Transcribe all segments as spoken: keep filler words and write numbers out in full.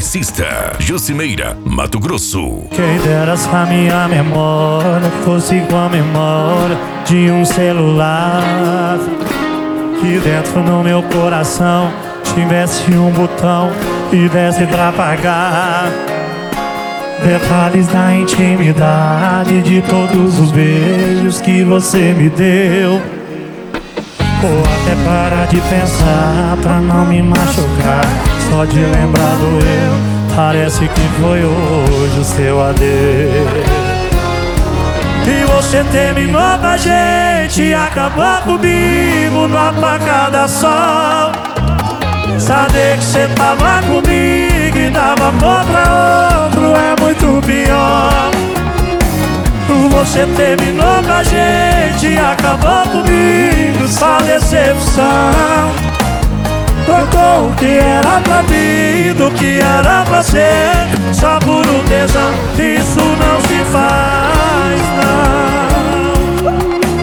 Eletricista, Josimeira, Mato Grosso. Quem dera se a minha memória fosse igual a memória de um celular, que dentro no meu coração tivesse um botão e desse pra apagar detalhes da intimidade de todos os beijos que você me deu. Ou até parar de pensar pra não me machucar, só de lembrar do eu, parece que foi hoje o seu adeus. E você terminou com a gente, acabou comigo no apagar da sol. Saber que você tava comigo e dava amor pra outro é muito pior. Você terminou com a gente, acabou comigo, só decepção. Trocou o que era pra mim do que era pra ser, só por um tesão. Isso não se faz, não.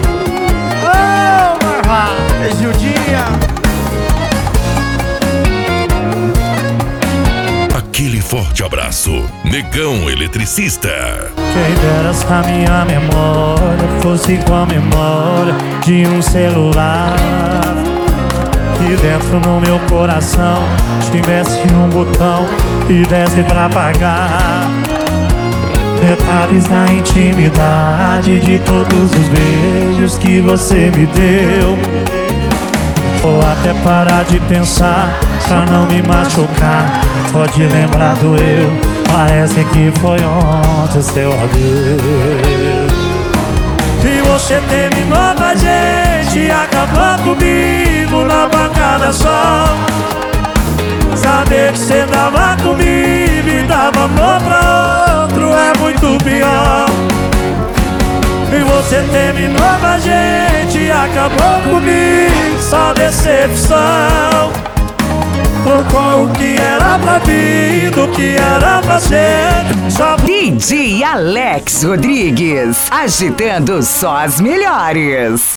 Oh, Marva, esse é o dia. Aquele forte abraço, Negão Eletricista. Quem dera se a minha memória fosse igual a memória de um celular, que dentro no meu coração tivesse um botão e desse pra apagar detalhes da intimidade de todos os beijos que você me deu. Ou até parar de pensar pra não me machucar, pode lembrar do eu, parece que foi ontem seu adeus. E você terminou com a gente, acabou comigo na bancada só. Saber que você dava comigo e dava amor pra outro é muito pior. E você terminou com a gente, acabou comigo, só decepção. Trocou o que era pra mim do que era pra ser, só... D J Alex Rodrigues, agitando só as melhores.